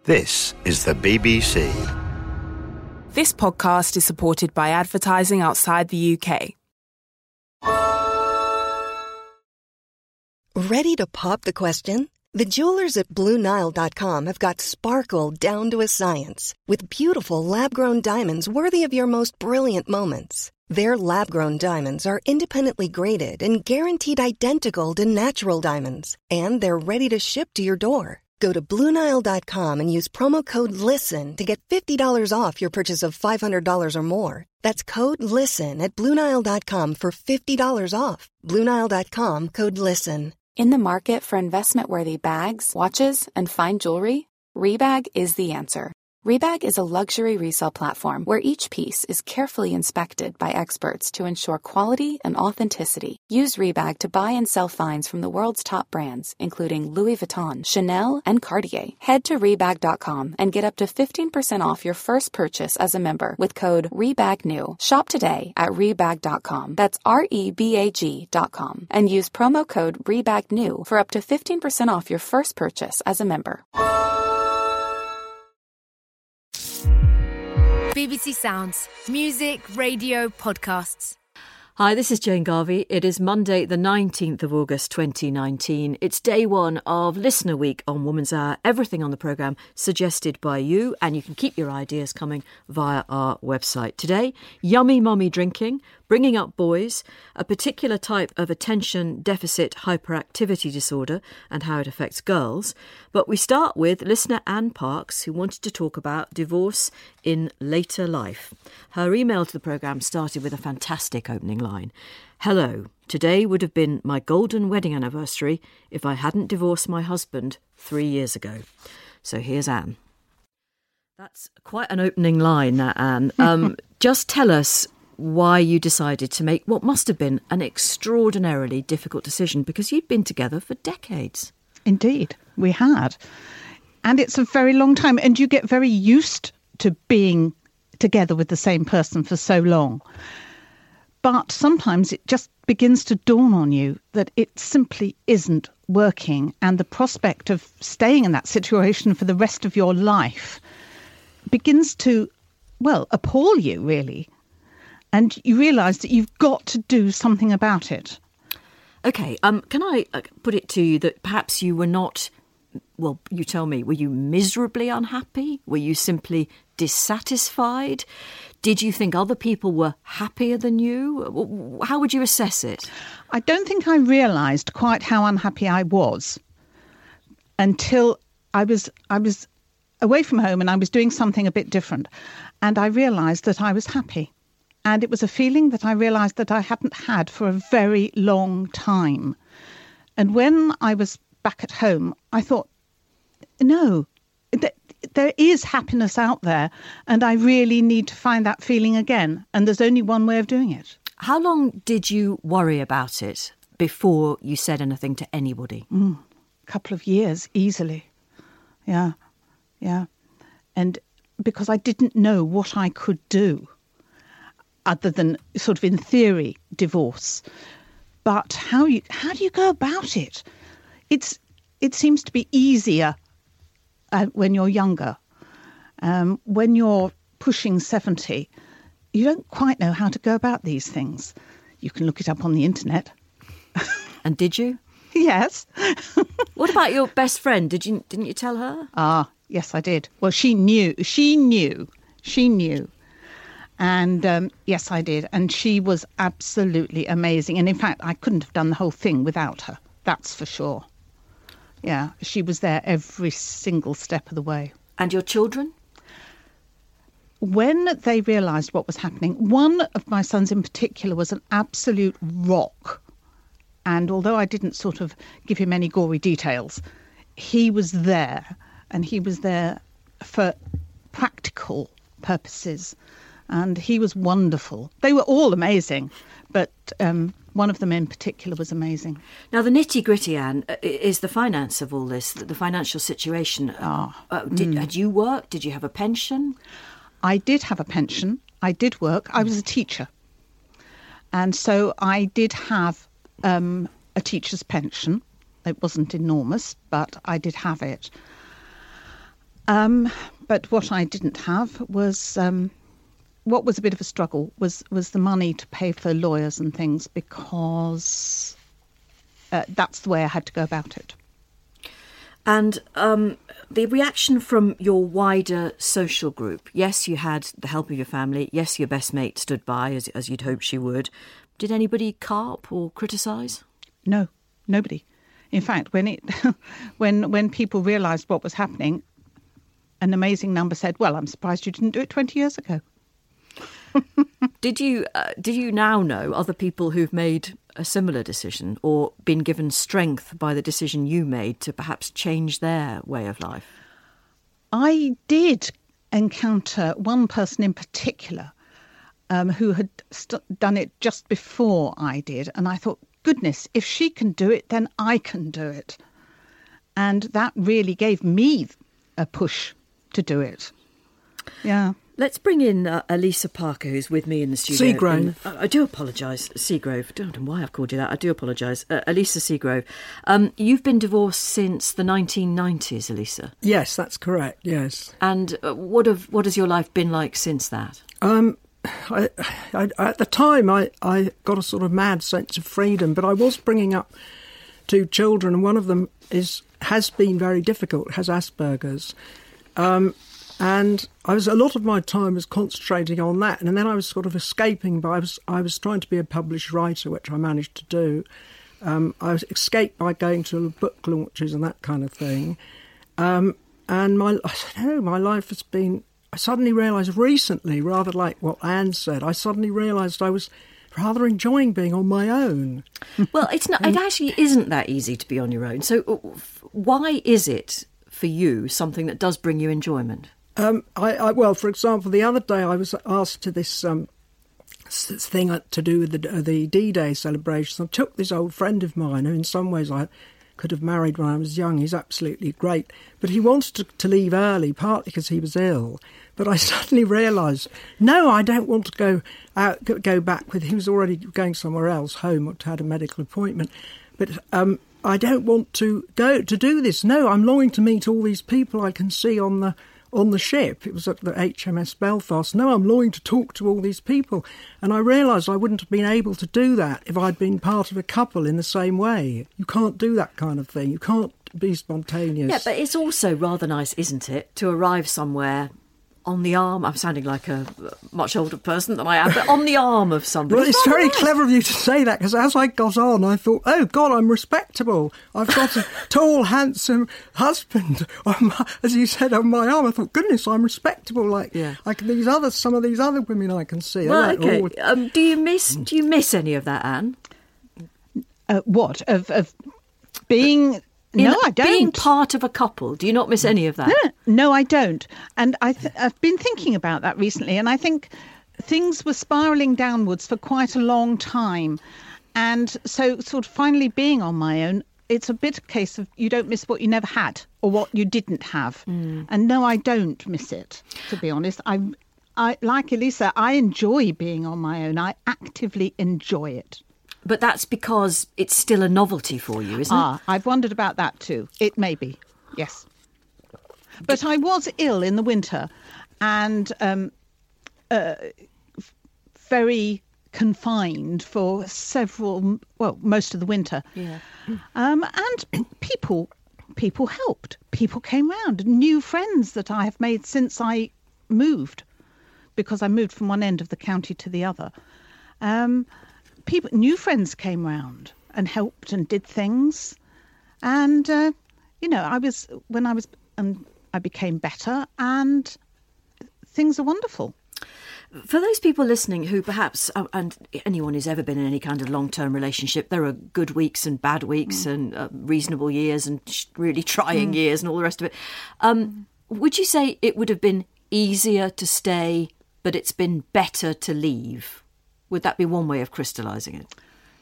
This is the BBC. This podcast is supported by advertising outside the UK. Ready to pop the question? The jewelers at BlueNile.com have got sparkle down to a science with beautiful lab-grown diamonds worthy of your most brilliant moments. Their lab-grown diamonds are independently graded and guaranteed identical to natural diamonds, and they're ready to ship to your door. Go to BlueNile.com and use promo code LISTEN to get $50 off your purchase of $500 or more. That's code LISTEN at BlueNile.com for $50 off. BlueNile.com, code LISTEN. In the market for investment-worthy bags, watches, and fine jewelry, Rebag is the answer. Rebag is a luxury resale platform where each piece is carefully inspected by experts to ensure quality and authenticity. Use Rebag to buy and sell finds from the world's top brands, including Louis Vuitton, Chanel, and Cartier. Head to Rebag.com and get up to 15% off your first purchase as a member with code REBAGNEW. Shop today at Rebag.com. That's REBAG.com. And use promo code REBAGNEW for up to 15% off your first purchase as a member. BBC Sounds. Music, radio, podcasts. Hi, this is Jane Garvey. It is Monday, the 19th of August 2019. It's day one of Listener Week on Woman's Hour. Everything on the programme suggested by you, and you can keep your ideas coming via our website. Today, yummy mummy drinking, bringing up boys, a particular type of attention deficit hyperactivity disorder and how it affects girls. But we start with listener Anne Parks, who wanted to talk about divorce in later life. Her email to the programme started with a fantastic opening line. Hello, today would have been my golden wedding anniversary if I hadn't divorced my husband 3 years ago. So here's Anne. That's quite an opening line, that Anne. Just tell us why you decided to make what must have been an extraordinarily difficult decision, because you'd been together for decades. Indeed, we had. And it's a very long time, and you get very used to being together with the same person for so long. But sometimes it just begins to dawn on you that it simply isn't working, and the prospect of staying in that situation for the rest of your life begins to, well, appall you, really. And you realise that you've got to do something about it. OK, can I put it to you that perhaps you were not, well, you tell me, were you miserably unhappy? Were you simply dissatisfied? Did you think other people were happier than you? How would you assess it? I don't think I realised quite how unhappy I was until I was away from home and I was doing something a bit different. And I realised that I was happy. And it was a feeling that I realised that I hadn't had for a very long time. And when I was back at home, I thought, no, there is happiness out there, and I really need to find that feeling again. And there's only one way of doing it. How long did you worry about it before you said anything to anybody? A couple of years, easily. Yeah. And because I didn't know what I could do, other than sort of in theory divorce. But how do you go about it? It seems to be easier when you're younger. When you're pushing 70, you don't quite know how to go about these things. You can look it up on the internet. And did you? Yes. What about your best friend? Didn't you tell her? Yes, I did. Well, she knew. And yes, I did. And she was absolutely amazing. And in fact, I couldn't have done the whole thing without her. That's for sure. Yeah, she was there every single step of the way. And your children? When they realised what was happening, one of my sons in particular was an absolute rock. And although I didn't sort of give him any gory details, he was there. And he was there for practical purposes. And he was wonderful. They were all amazing, but one of them in particular was amazing. Now, the nitty-gritty, Anne, is the finance of all this, the financial situation. Had you worked? Did you have a pension? I did have a pension. I did work. I was a teacher. And so I did have a teacher's pension. It wasn't enormous, but I did have it. But what I didn't have was, what was a bit of a struggle, was the money to pay for lawyers and things, because that's the way I had to go about it. And the reaction from your wider social group, yes, you had the help of your family, yes, your best mate stood by as you'd hoped she would. Did anybody carp or criticise? No, nobody. In fact, when people realised what was happening, an amazing number said, "Well, I'm surprised you didn't do it 20 years ago." Did you now know other people who've made a similar decision or been given strength by the decision you made to perhaps change their way of life? I did encounter one person in particular who had done it just before I did, and I thought, goodness, if she can do it, then I can do it. And that really gave me a push to do it. Yeah. Let's bring in Elisa Parker, who's with me in the studio. Seagrove. I do apologise, Seagrove. I don't know why I've called you that. I do apologise. Elisa Seagrove. You've been divorced since the 1990s, Elisa. Yes, that's correct, yes. And what has your life been like since that? I at the time, I got a sort of mad sense of freedom, but I was bringing up 2 children, and one of them has been very difficult, has Asperger's. And a lot of my time was concentrating on that, and then I was sort of escaping. But I was trying to be a published writer, which I managed to do. I escaped by going to book launches and that kind of thing. And my life has been. I suddenly realised recently, rather like what Anne said, I suddenly realised I was rather enjoying being on my own. Well, it's not. It actually isn't that easy to be on your own. So, why is it for you something that does bring you enjoyment? Well, for example, the other day I was asked to this thing to do with the D-Day celebrations. I took this old friend of mine, who in some ways I could have married when I was young. He's absolutely great. But he wanted to leave early, partly because he was ill. But I suddenly realised, no, I don't want to go back with him. He was already going somewhere else, home, had a medical appointment. But I don't want to go to do this. No, I'm longing to meet all these people I can see on the ship. It was at the HMS Belfast. No, I'm longing to talk to all these people. And I realised I wouldn't have been able to do that if I'd been part of a couple in the same way. You can't do that kind of thing. You can't be spontaneous. Yeah, but it's also rather nice, isn't it, to arrive somewhere on the arm. I'm sounding like a much older person than I am, but on the arm of somebody. Well, it's very clever of you to say that, because as I got on, I thought, oh, God, I'm respectable. I've got a tall, handsome husband, as you said, on my arm. I thought, goodness, I'm respectable. Like some of these other women I can see. Well, okay. Do you miss any of that, Anne? What? Of being... No, I don't. Being part of a couple, do you not miss any of that? No, I don't. And I've been thinking about that recently, and I think things were spiralling downwards for quite a long time. And so sort of finally being on my own, it's a bit a case of you don't miss what you never had or what you didn't have. And no, I don't miss it, to be honest. I like Elisa, I enjoy being on my own. I actively enjoy it. But that's because it's still a novelty for you, isn't it? I've wondered about that too. It may be, yes. But I was ill in the winter and very confined for most of the winter. Yeah. And people helped. People came round. New friends that I have made since I moved, because I moved from one end of the county to the other. New friends came round and helped and did things, and I became better, and things are wonderful. For those people listening who perhaps, and anyone who's ever been in any kind of long-term relationship, there are good weeks and bad weeks and reasonable years and really trying years and all the rest of it. Would you say it would have been easier to stay, but it's been better to leave? Would that be one way of crystallising it?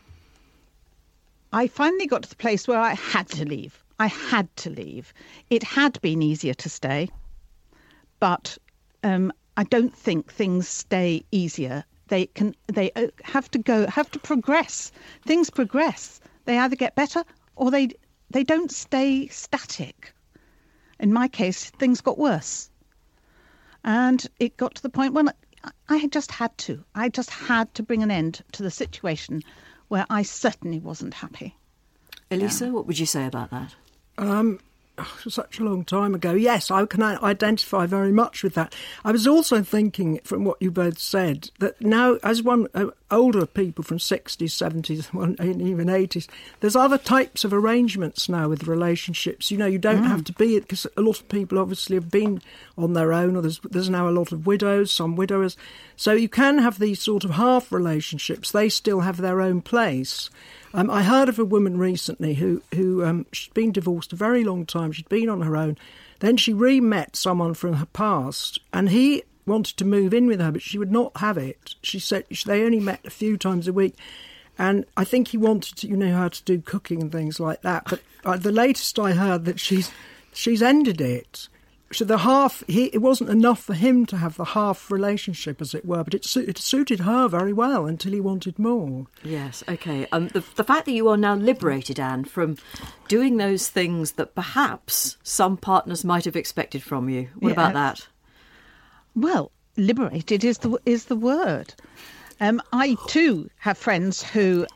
I finally got to the place where I had to leave. I had to leave. It had been easier to stay, but I don't think things stay easier. They have to progress. Things progress. They either get better or they don't stay static. in my case, things got worse. And it got to the point when I just had to. I just had to bring an end to the situation where I certainly wasn't happy. Elisa, what would you say about that? Such a long time ago. Yes, I can identify very much with that. I was also thinking, from what you both said, that now, as older people from 60s, 70s, and even 80s, there's other types of arrangements now with relationships. You know, you don't have to be it, because a lot of people obviously have been on their own, or there's now a lot of widows, some widowers. So you can have these sort of half relationships. They still have their own place. I heard of a woman recently who she'd been divorced a very long time. She'd been on her own. Then she re-met someone from her past, and he wanted to move in with her, but she would not have it. She said they only met a few times a week, and I think he wanted to, how to do cooking and things like that. But the latest I heard that she's ended it. So it wasn't enough for him to have the half relationship, as it were, but it suited her very well until he wanted more. Yes, OK. The fact that you are now liberated, Anne, from doing those things that perhaps some partners might have expected from you. What about that? Well, liberated is the word. I too have friends who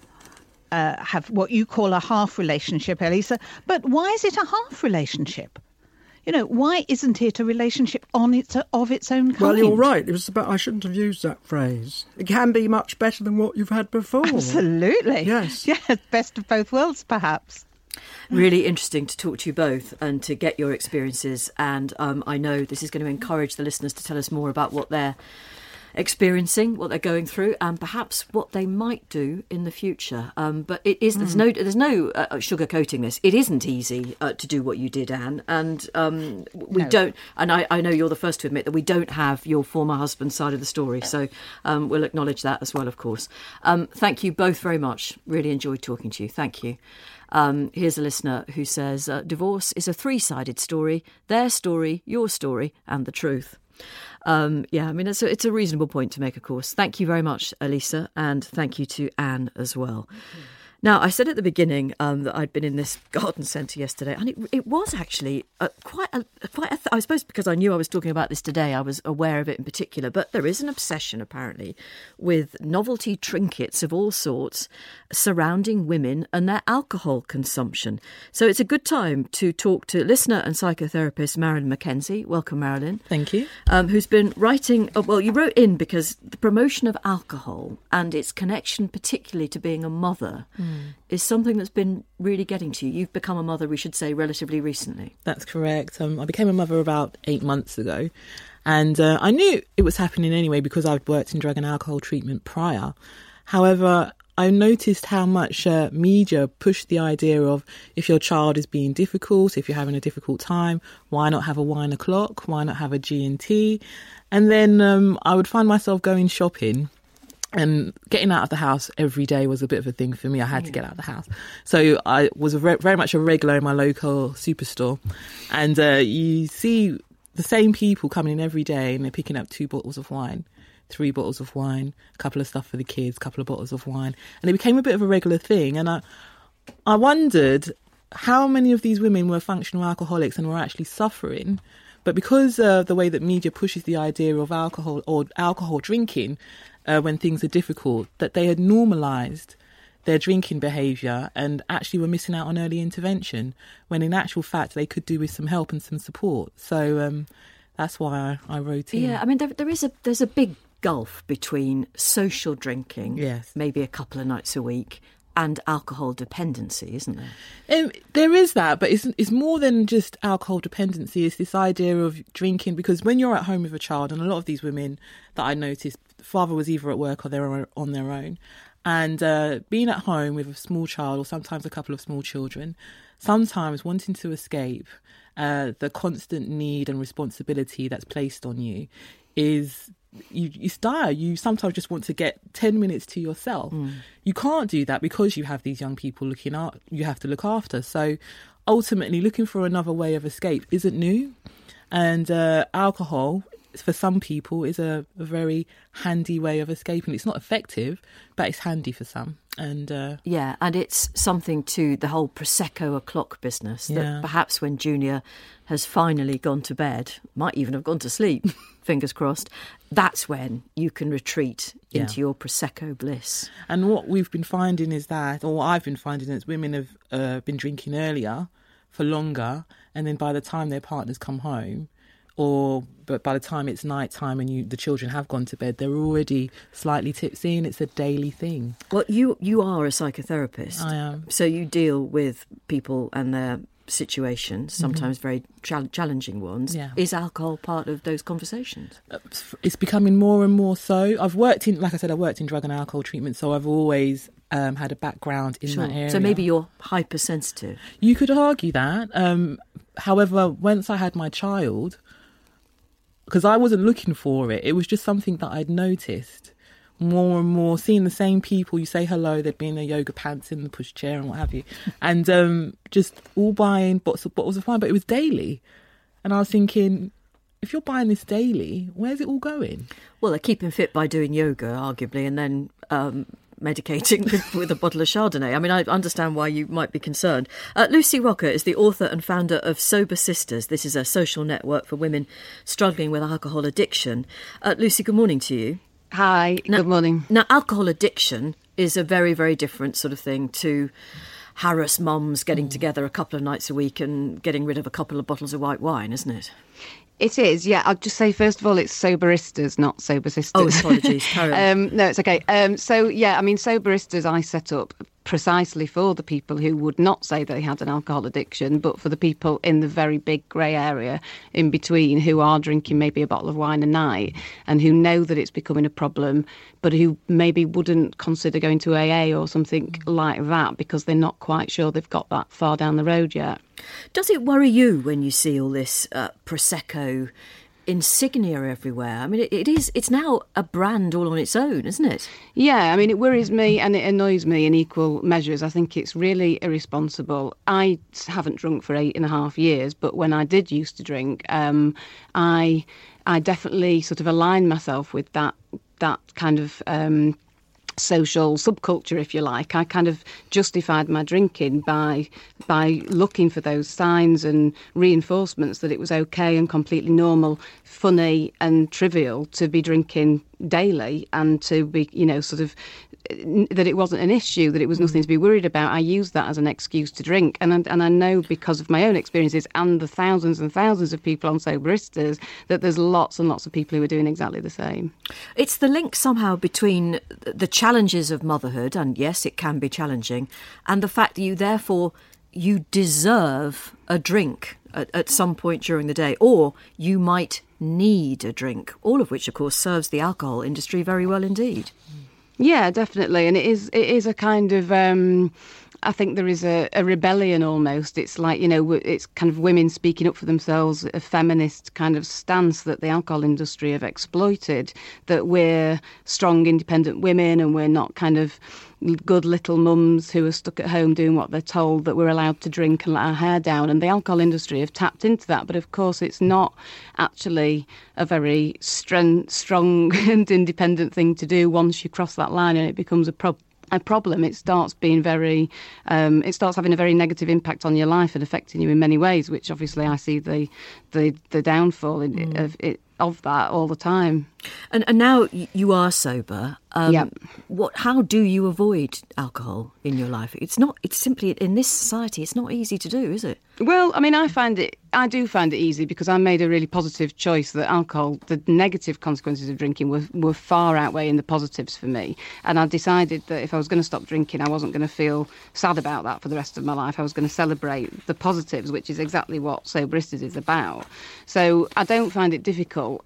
have what you call a half relationship, Elisa. But why is it a half relationship? Why isn't it a relationship of its own kind? Well, you're right. I shouldn't have used that phrase. It can be much better than what you've had before. Absolutely. Yes. Yeah, best of both worlds, perhaps. Really interesting to talk to you both and to get your experiences. And I know this is going to encourage the listeners to tell us more about what they're experiencing, what they're going through, and perhaps what they might do in the future. But it is there's no sugarcoating this. It isn't easy to do what you did, Anne, and we don't. And I know you're the first to admit that we don't have your former husband's side of the story. So we'll acknowledge that as well, of course. Thank you both very much. Really enjoyed talking to you. Thank you. Here's a listener who says, divorce is a three-sided story: their story, your story, and the truth. It's a reasonable point to make, of course. Thank you very much, Elisa, and thank you to Anne as well. Now, I said at the beginning that I'd been in this garden centre yesterday, and it was actually I suppose because I knew I was talking about this today, I was aware of it in particular, but there is an obsession, apparently, with novelty trinkets of all sorts surrounding women and their alcohol consumption. So it's a good time to talk to listener and psychotherapist Marilyn Mackenzie. Welcome, Marilyn. Thank you. Who's been writing, you wrote in because the promotion of alcohol and its connection particularly to being a mother is something that's been really getting to you. You've become a mother, we should say, relatively recently. That's correct. I became a mother about 8 months ago, and I knew it was happening anyway because I'd worked in drug and alcohol treatment prior. However, I noticed how much media pushed the idea of if your child is being difficult, if you're having a difficult time, why not have a wine o'clock? Why not have a G&T? And then I would find myself going shopping. And getting out of the house every day was a bit of a thing for me. I had to get out of the house. So I was very much a regular in my local superstore. And you see the same people coming in every day and they're picking up 2 bottles of wine, 3 bottles of wine, a couple of stuff for the kids, a couple of bottles of wine. And it became a bit of a regular thing. And I wondered how many of these women were functional alcoholics and were actually suffering. But because of the way that media pushes the idea of alcohol or alcohol drinking when things are difficult, that they had normalised their drinking behaviour and actually were missing out on early intervention, when in actual fact they could do with some help and some support. So that's why I wrote in. Yeah, I mean, there's a big gulf between social drinking, yes, maybe a couple of nights a week, and alcohol dependency, isn't there? There is that, but it's more than just alcohol dependency. It's this idea of drinking, because when you're at home with a child, and a lot of these women that I noticed, father was either at work or they were on their own, and being at home with a small child or sometimes a couple of small children, sometimes wanting to escape the constant need and responsibility that's placed on you is... You stare. You sometimes just want to get 10 minutes to yourself. You can't do that because you have these young people you have to look after. So ultimately looking for another way of escape isn't new. And alcohol, for some people, is a very handy way of escaping. It's not effective, but it's handy for some. And and it's something to the whole Prosecco o'clock business that perhaps when Junior has finally gone to bed, might even have gone to sleep, fingers crossed, that's when you can retreat into your Prosecco bliss. And what we've been finding is that, or what I've been finding is women have been drinking earlier for longer, and then by the time their partners come home, but by the time it's night time and the children have gone to bed, they're already slightly tipsy, and it's a daily thing. Well, you are a psychotherapist. I am. So you deal with people and their situations, sometimes very challenging ones. Yeah. Is alcohol part of those conversations? It's becoming more and more so. I've worked in drug and alcohol treatment, so I've always had a background in that area. So maybe you're hypersensitive. You could argue that. However, once I had my child, because I wasn't looking for it, it was just something that I'd noticed more and more, seeing the same people. You say hello, they'd be in their yoga pants in the pushchair and what have you, and just all buying bottles of wine, but it was daily. And I was thinking, if you're buying this daily, where's it all going? Well, they're keeping fit by doing yoga, arguably, and then medicating with a bottle of Chardonnay. I mean, I understand why you might be concerned. Lucy Rocker is the author and founder of Sober Sisters. This is a social network for women struggling with alcohol addiction. Lucy, good morning to you. Hi, good morning. Now, alcohol addiction is a very, very different sort of thing to harass mums getting together a couple of nights a week and getting rid of a couple of bottles of white wine, isn't it? It is, yeah. I'll just say, first of all, it's Soberistas, not Sober Sisters. Oh, apologies. Carry on. No, it's okay. Soberistas I set up precisely for the people who would not say they had an alcohol addiction, but for the people in the very big grey area in between who are drinking maybe a bottle of wine a night and who know that it's becoming a problem, but who maybe wouldn't consider going to AA or something like that because they're not quite sure they've got that far down the road yet. Does it worry you when you see all this Prosecco insignia everywhere? I mean, it's now a brand all on its own, isn't it? Yeah, I mean, it worries me and it annoys me in equal measures. I think it's really irresponsible. I haven't drunk for 8.5 years, but when I did used to drink, I definitely sort of aligned myself with that kind of social subculture, if you like. I kind of justified my drinking by looking for those signs and reinforcements that it was okay and completely normal, funny and trivial to be drinking daily and to be, that it wasn't an issue, that it was nothing to be worried about. I used that as an excuse to drink. And I know because of my own experiences and the thousands and thousands of people on Soberistas that there's lots and lots of people who are doing exactly the same. It's the link somehow between the challenges of motherhood, and yes, it can be challenging, and the fact that you deserve a drink at some point during the day, or you might need a drink, all of which, of course, serves the alcohol industry very well indeed. Yeah, definitely. And it is a kind of, I think there is a rebellion almost. It's like, it's kind of women speaking up for themselves, a feminist kind of stance that the alcohol industry have exploited, that we're strong, independent women and we're not kind of good little mums who are stuck at home doing what they're told, that we're allowed to drink and let our hair down. And the alcohol industry have tapped into that. But of course, it's not actually a very strong and independent thing to do once you cross that line and it becomes a problem. It starts being it starts having a very negative impact on your life and affecting you in many ways, which obviously I see the downfall of that all the time. And now you are sober. How do you avoid alcohol in your life? It's simply, in this society, it's not easy to do, is it? Well, I mean, I do find it easy because I made a really positive choice that alcohol, the negative consequences of drinking were far outweighing the positives for me. And I decided that if I was going to stop drinking, I wasn't going to feel sad about that for the rest of my life. I was going to celebrate the positives, which is exactly what Soberistas is about. So I don't find it difficult.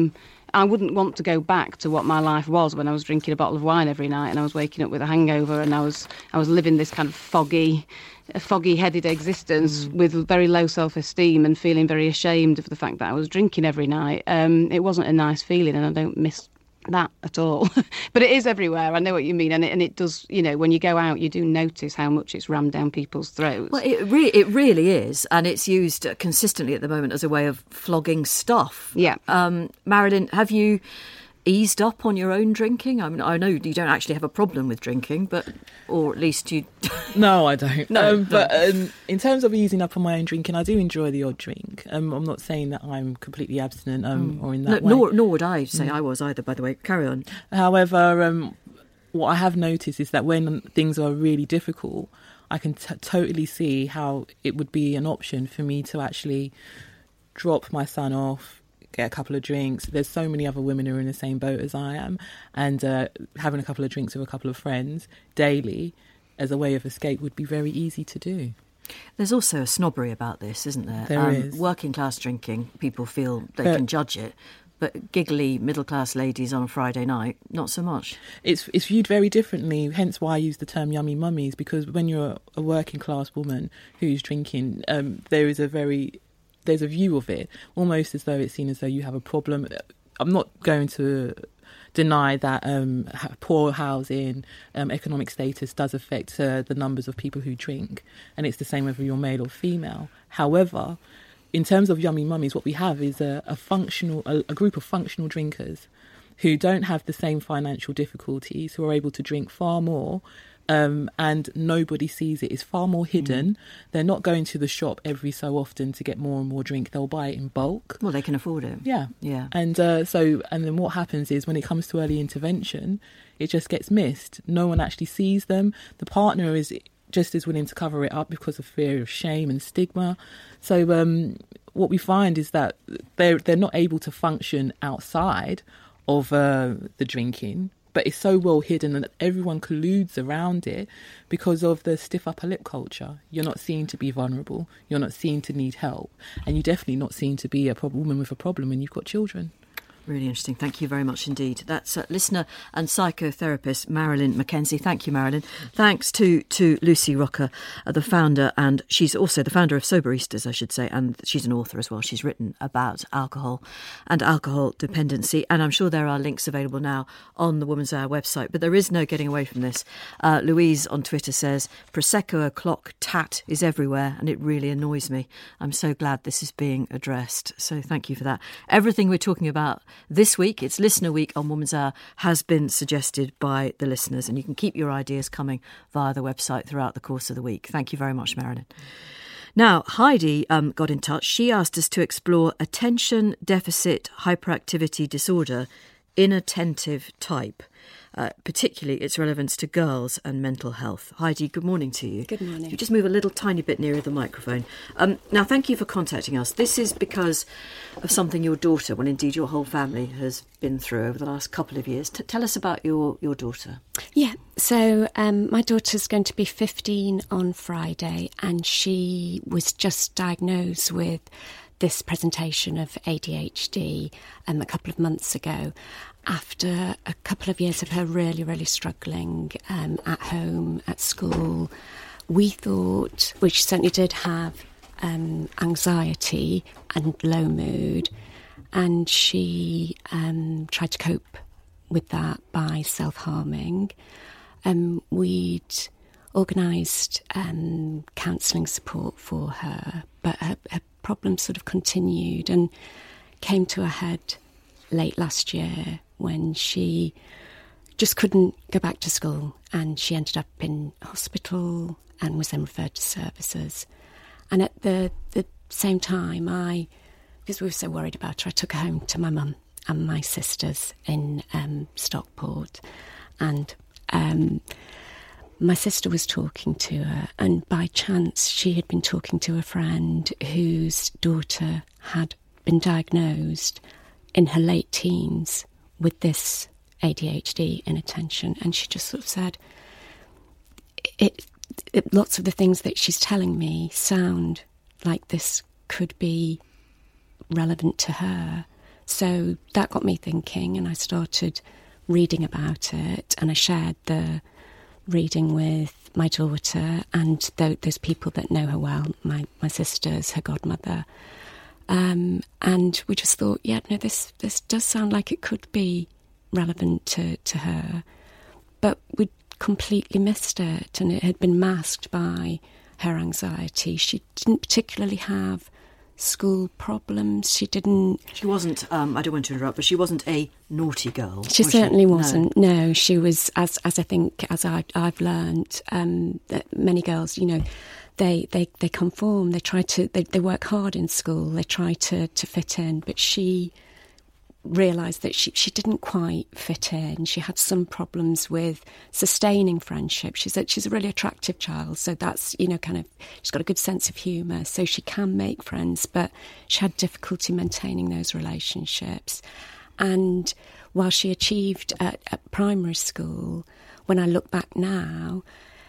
I wouldn't want to go back to what my life was when I was drinking a bottle of wine every night and I was waking up with a hangover and I was living this kind of foggy-headed existence with very low self-esteem and feeling very ashamed of the fact that I was drinking every night. It wasn't a nice feeling and I don't miss that at all. But it is everywhere. I know what you mean. And it does, when you go out, you do notice how much it's rammed down people's throats. Well, it really is. And it's used consistently at the moment as a way of flogging stuff. Yeah. Marilyn, have you eased up on your own drinking? I mean, I know you don't actually have a problem with drinking, or at least you... No, I don't. No, but in terms of easing up on my own drinking, I do enjoy the odd drink. I'm not saying that I'm completely abstinent or in that way. Nor would I say I was either, by the way. Carry on. However, what I have noticed is that when things are really difficult, I can totally see how it would be an option for me to actually drop my son off, get a couple of drinks. There's so many other women who are in the same boat as I am, and having a couple of drinks with a couple of friends daily as a way of escape would be very easy to do. There's also a snobbery about this, isn't there? There is. Working class drinking, people feel they can judge it, but giggly middle class ladies on a Friday night, not so much. It's viewed very differently, hence why I use the term yummy mummies, because when you're a working class woman who's drinking, there's a view of it, almost as though it's seen as though you have a problem. I'm not going to deny that poor housing, economic status does affect the numbers of people who drink, and it's the same whether you're male or female. However, in terms of yummy mummies, what we have is a group of functional drinkers who don't have the same financial difficulties, who are able to drink far more, and nobody sees it. It's far more hidden. They're not going to the shop every so often to get more and more drink. They'll buy it in bulk. Well, they can afford it. Yeah. And then what happens is when it comes to early intervention, it just gets missed. No one actually sees them. The partner is just as willing to cover it up because of fear of shame and stigma. So what we find is that they're not able to function outside of the drinking, but it's so well hidden that everyone colludes around it because of the stiff upper lip culture. You're not seen to be vulnerable, you're not seen to need help, and you're definitely not seen to be a woman with a problem when you've got children. Really interesting. Thank you very much indeed. That's listener and psychotherapist Marilyn Mackenzie. Thank you, Marilyn. Thanks to Lucy Rocker, the founder, and she's also the founder of Soberistas, I should say, and she's an author as well. She's written about alcohol and alcohol dependency, and I'm sure there are links available now on the Woman's Hour website, but there is no getting away from this. Louise on Twitter says, Prosecco o'clock tat is everywhere, and it really annoys me. I'm so glad this is being addressed. So thank you for that. Everything we're talking about this week, it's Listener Week on Woman's Hour, has been suggested by the listeners, and you can keep your ideas coming via the website throughout the course of the week. Thank you very much, Marilyn. Now, Heidi got in touch. She asked us to explore attention deficit hyperactivity disorder, inattentive type, particularly its relevance to girls and mental health. Heidi, good morning to you. Good morning. You just move a little tiny bit nearer the microphone. Now, thank you for contacting us. This is because of something your daughter, well, indeed your whole family, has been through over the last couple of years. Tell us about your daughter. Yeah, so my daughter's going to be 15 on Friday, and she was just diagnosed with this presentation of ADHD a couple of months ago, after a couple of years of her really, really struggling at home, at school. We thought, well, she certainly did have anxiety and low mood, and she tried to cope with that by self-harming. We'd organised counselling support for her, but her problems sort of continued and came to a head late last year when she just couldn't go back to school, and she ended up in hospital and was then referred to services. And at the same time, because we were so worried about her, I took her home to my mum and my sisters in Stockport, and my sister was talking to her, and by chance she had been talking to a friend whose daughter had been diagnosed in her late teens with this ADHD inattention, and she just sort of said, lots of the things that she's telling me sound like this could be relevant to her. So that got me thinking, and I started reading about it, and I shared the reading with my daughter and those people that know her well, my sisters, her godmother. And we just thought, yeah, no, this does sound like it could be relevant to her. But we'd completely missed it, and it had been masked by her anxiety. She didn't particularly have school problems. She wasn't, I don't want to interrupt, but she wasn't a naughty girl. She certainly wasn't. No, she was, as I think, as I've learned, that many girls, they conform. They work hard in school. They try to fit in, but she realised that she didn't quite fit in. She had some problems with sustaining friendship. She's a really attractive child, so that's, she's got a good sense of humour, so she can make friends, but she had difficulty maintaining those relationships. And while she achieved at primary school, when I look back now,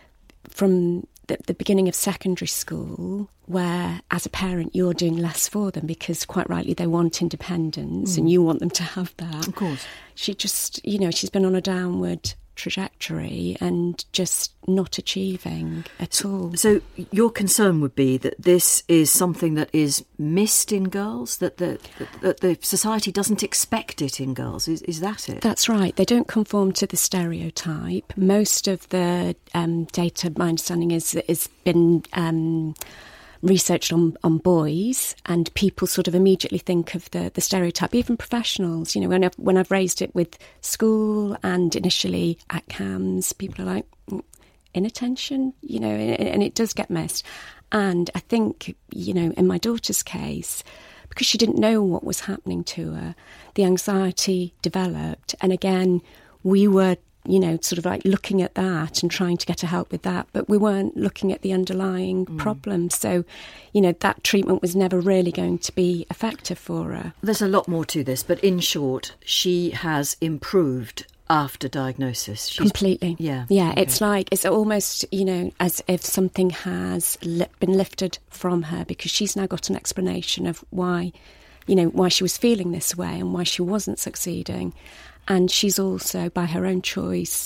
from the beginning of secondary school, where as a parent you're doing less for them because quite rightly they want independence and you want them to have that. Of course. She just, she's been on a downward trajectory and just not achieving at all. So your concern would be that this is something that is missed in girls, that the society doesn't expect it in girls. Is that it? That's right. They don't conform to the stereotype. Most of the data, my understanding, is been researched on boys, and people sort of immediately think of the stereotype, even professionals. When I've raised it with school and initially at CAMS, people are like, inattention, and it does get missed. And I think, in my daughter's case, because she didn't know what was happening to her, the anxiety developed. And again, we were sort of like looking at that and trying to get her help with that, but we weren't looking at the underlying problem. So, that treatment was never really going to be effective for her. There's a lot more to this, but in short, she has improved after diagnosis. Completely. Yeah. Yeah, okay. It's almost, as if something has been lifted from her, because she's now got an explanation of why she was feeling this way and why she wasn't succeeding. And she's also, by her own choice,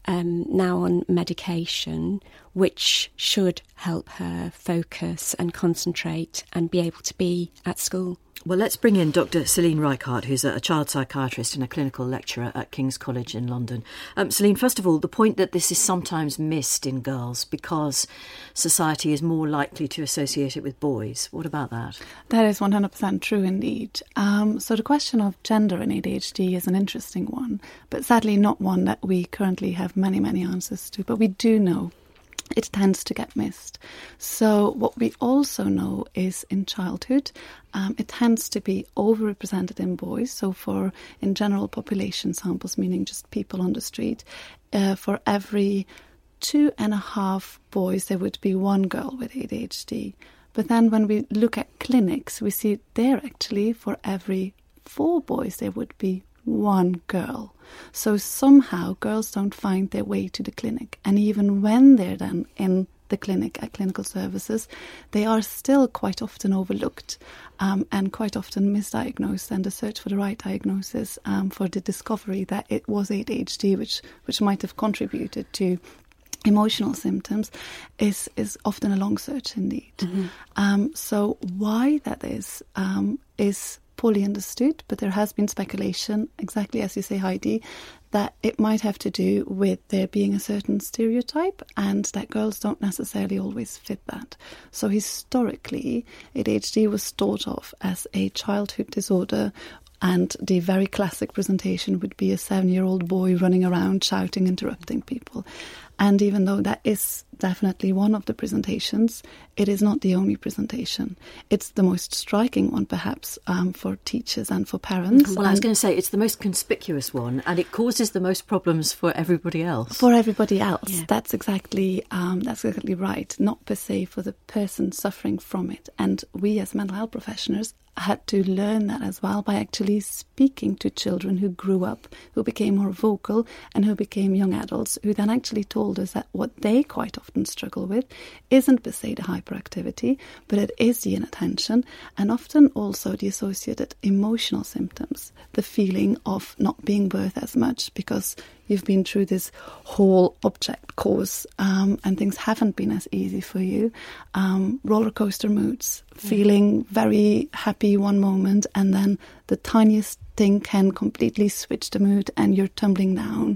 now on medication, which should help her focus and concentrate and be able to be at school. Well, let's bring in Dr. Celine Reichardt, who's a child psychiatrist and a clinical lecturer at King's College in London. Celine, first of all, the point that this is sometimes missed in girls because society is more likely to associate it with boys. What about that? That is 100% true indeed. So the question of gender in ADHD is an interesting one, but sadly not one that we currently have many, many answers to. But we do know it tends to get missed. So what we also know is in childhood, it tends to be overrepresented in boys. So in general population samples, meaning just people on the street, for every 2.5 boys, there would be one girl with ADHD. But then when we look at clinics, we see there actually for every 4 boys, there would be one girl. So somehow girls don't find their way to the clinic. And even when they're then in the clinic at clinical services, they are still quite often overlooked and quite often misdiagnosed. And the search for the right diagnosis for the discovery that it was ADHD, which might have contributed to emotional symptoms, is often a long search indeed. Mm-hmm. So why that is poorly understood, but there has been speculation, exactly as you say, Heidi, that it might have to do with there being a certain stereotype and that girls don't necessarily always fit that. So historically, ADHD was thought of as a childhood disorder, and the very classic presentation would be a 7-year-old boy running around shouting, interrupting people. And even though that is definitely one of the presentations, it is not the only presentation. It's the most striking one, perhaps, for teachers and for parents. Well, I was going to say, it's the most conspicuous one, and it causes the most problems for everybody else. For everybody else. Yeah. That's exactly right. Not per se for the person suffering from it. And we as mental health professionals had to learn that as well by actually speaking to children who grew up, who became more vocal and who became young adults, who then actually told us that what they quite often struggle with isn't per se the hyperactivity, but it is the inattention and often also the associated emotional symptoms, the feeling of not being worth as much because you've been through this whole object course and things haven't been as easy for you. Roller coaster moods, feeling very happy one moment and then the tiniest thing can completely switch the mood and you're tumbling down.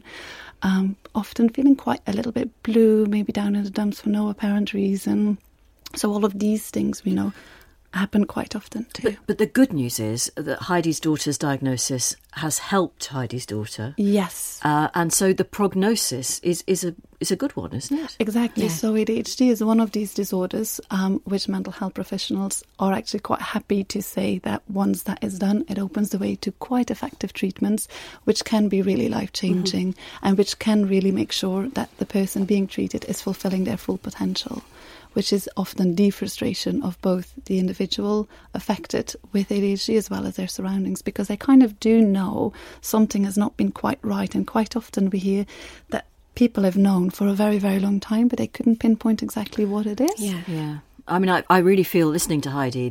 Often feeling quite a little bit blue, maybe down in the dumps for no apparent reason. So all of these things we know happen quite often too. But the good news is that Heidi's daughter's diagnosis has helped Heidi's daughter. Yes. And so the prognosis is a good one, isn't it? Exactly. Yeah. So ADHD is one of these disorders which mental health professionals are actually quite happy to say that once that is done, it opens the way to quite effective treatments, which can be really life-changing and which can really make sure that the person being treated is fulfilling their full potential, which is often the frustration of both the individual affected with ADHD as well as their surroundings, because they kind of do know something has not been quite right. And quite often we hear that people have known for a very, very long time, but they couldn't pinpoint exactly what it is. Yeah. I mean, I really feel, listening to Heidi,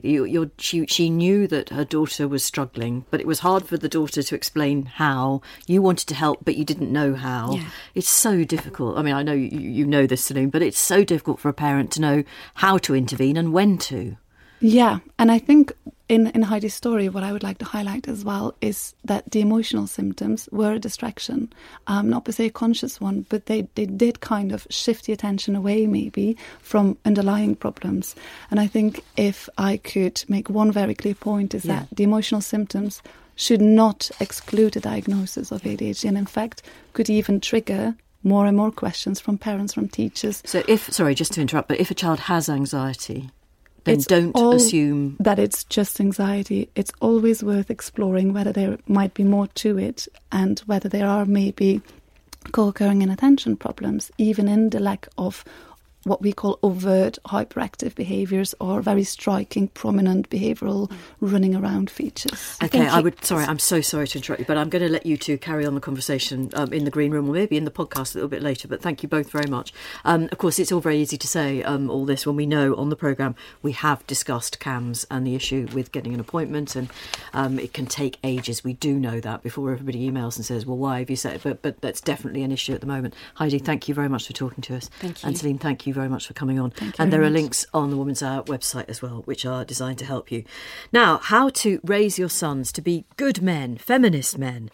she knew that her daughter was struggling, but it was hard for the daughter to explain how. You wanted to help, but you didn't know how. Yeah. It's so difficult. I mean, I know you know this, Celine, but it's so difficult for a parent to know how to intervene and when to. Yeah, and I think in Heidi's story, what I would like to highlight as well is that the emotional symptoms were a distraction, not per se a conscious one, but they did kind of shift the attention away maybe from underlying problems. And I think if I could make one very clear point is that the emotional symptoms should not exclude a diagnosis of ADHD, and in fact could even trigger more and more questions from parents, from teachers. So sorry, just to interrupt, but if a child has anxiety, then don't assume that it's just anxiety. It's always worth exploring whether there might be more to it and whether there are maybe co-occurring inattention problems, even in the lack of what we call overt hyperactive behaviours or very striking, prominent behavioural running around features. Okay, I'm so sorry to interrupt you, but I'm going to let you two carry on the conversation in the green room or maybe in the podcast a little bit later, but thank you both very much. Of course, it's all very easy to say all this when we know on the programme we have discussed CAMHS and the issue with getting an appointment, and it can take ages. We do know that before everybody emails and says, well, why have you said it? But that's definitely an issue at the moment. Heidi, thank you very much for talking to us. Thank you. And Celine, thank you very much for coming on. And there are links on the Woman's Hour website as well, which are designed to help you. Now, how to raise your sons to be good men, feminist men.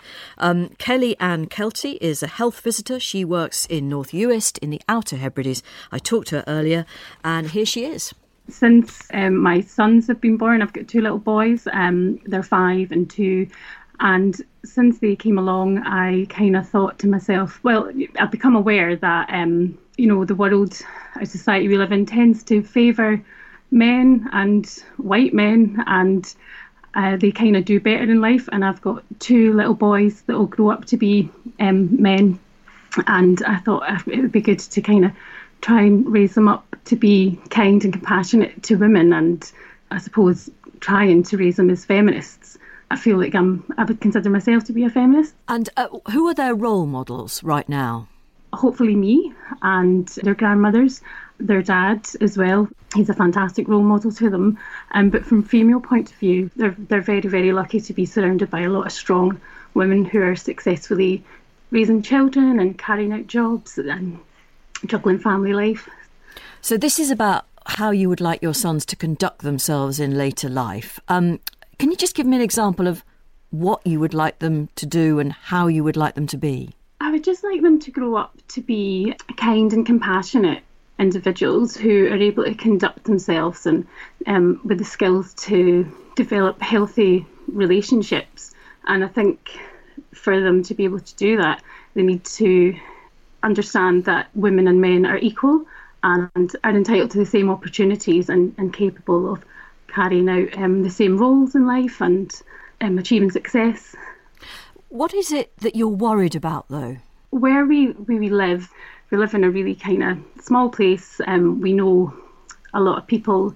Kelly Ann Kelty is a health visitor. She works in North Uist in the Outer Hebrides. I talked to her earlier, and here she is. Since my sons have been born, I've got two little boys. They're 5 and 2. And since they came along, I kind of thought to myself, well, I've become aware that, the world, our society we live in tends to favour men and white men, and they kind of do better in life. And I've got 2 little boys that will grow up to be men. And I thought it would be good to kind of try and raise them up to be kind and compassionate to women, and I suppose trying to raise them as feminists. I feel like I would consider myself to be a feminist. And who are their role models right now? Hopefully me and their grandmothers, their dad as well. He's a fantastic role model to them. But from female point of view, they're very, very lucky to be surrounded by a lot of strong women who are successfully raising children and carrying out jobs and juggling family life. So this is about how you would like your sons to conduct themselves in later life. Can you just give me an example of what you would like them to do and how you would like them to be? I would just like them to grow up to be kind and compassionate individuals who are able to conduct themselves and with the skills to develop healthy relationships. And I think for them to be able to do that, they need to understand that women and men are equal and are entitled to the same opportunities and capable of carrying out the same roles in life and achieving success. What is it that you're worried about, though? Where we live in a really kind of small place. We know a lot of people.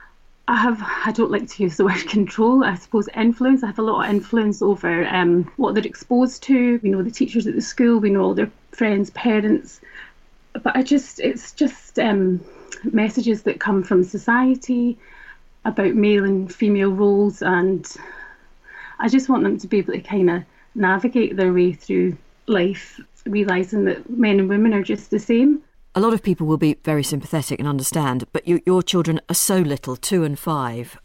I don't like to use the word control, I suppose influence. I have a lot of influence over what they're exposed to. We know the teachers at the school, we know all their friends, parents. But it's just messages that come from society about male and female roles, and I just want them to be able to kind of navigate their way through life, realising that men and women are just the same. A lot of people will be very sympathetic and understand, but your children are so little, 2 and 5.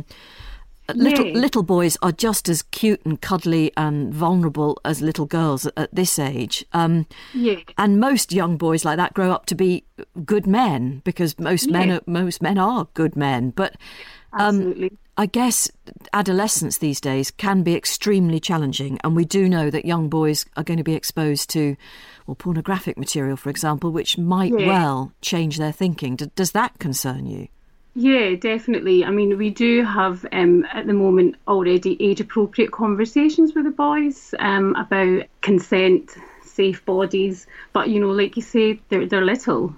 Little boys are just as cute and cuddly and vulnerable as little girls at this age. And most young boys like that grow up to be good men, because most men are good men. But Absolutely. I guess adolescence these days can be extremely challenging, and we do know that young boys are going to be exposed to, well, pornographic material, for example, which might well change their thinking. Does that concern you? Yeah, definitely. I mean, we do have at the moment already age-appropriate conversations with the boys about consent, safe bodies, but like you say, they're little.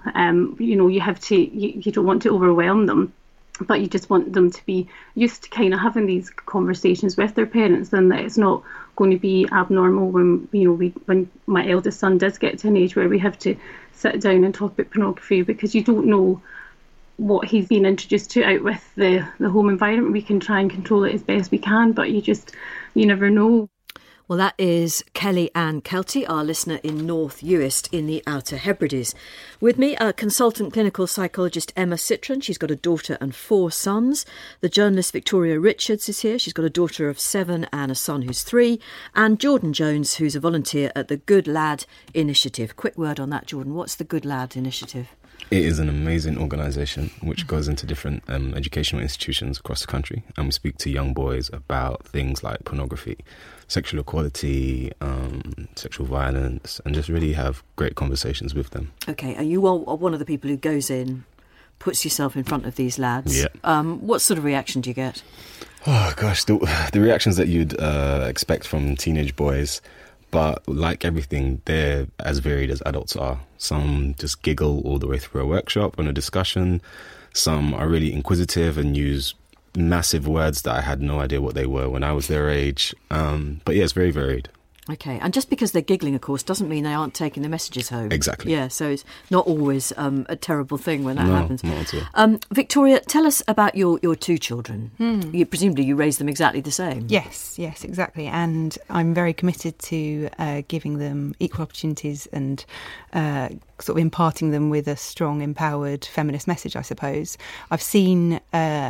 You have to. You don't want to overwhelm them, but you just want them to be used to kind of having these conversations with their parents, and that it's not going to be abnormal when when my eldest son does get to an age where we have to sit down and talk about pornography, because you don't know what he's been introduced to out with the home environment. We can try and control it as best we can, but you never know. Well, that is Kelly Ann Kelty, our listener in North Uist in the Outer Hebrides. With me, consultant clinical psychologist Emma Citron. She's got a daughter and 4 sons. The journalist Victoria Richards is here. She's got a daughter of 7 and a son who's 3. And Jordan Jones, who's a volunteer at the Good Lad Initiative. Quick word on that, Jordan. What's the Good Lad Initiative? It is an amazing organisation which goes into different educational institutions across the country, and we speak to young boys about things like pornography, sexual equality, sexual violence, and just really have great conversations with them. OK, and you are one of the people who goes in, puts yourself in front of these lads. Yeah. What sort of reaction do you get? Oh, gosh, the reactions that you'd expect from teenage boys. But like everything, they're as varied as adults are. Some just giggle all the way through a workshop and a discussion. Some are really inquisitive and use massive words that I had no idea what they were when I was their age. But yeah, it's very varied. OK, and just because they're giggling, of course, doesn't mean they aren't taking the messages home. Exactly. Yeah, so it's not always a terrible thing when that happens. No, not at all. Victoria, tell us about your 2 children. Presumably you raised them exactly the same. Yes, exactly. And I'm very committed to giving them equal opportunities and sort of imparting them with a strong, empowered feminist message, I suppose. I've seen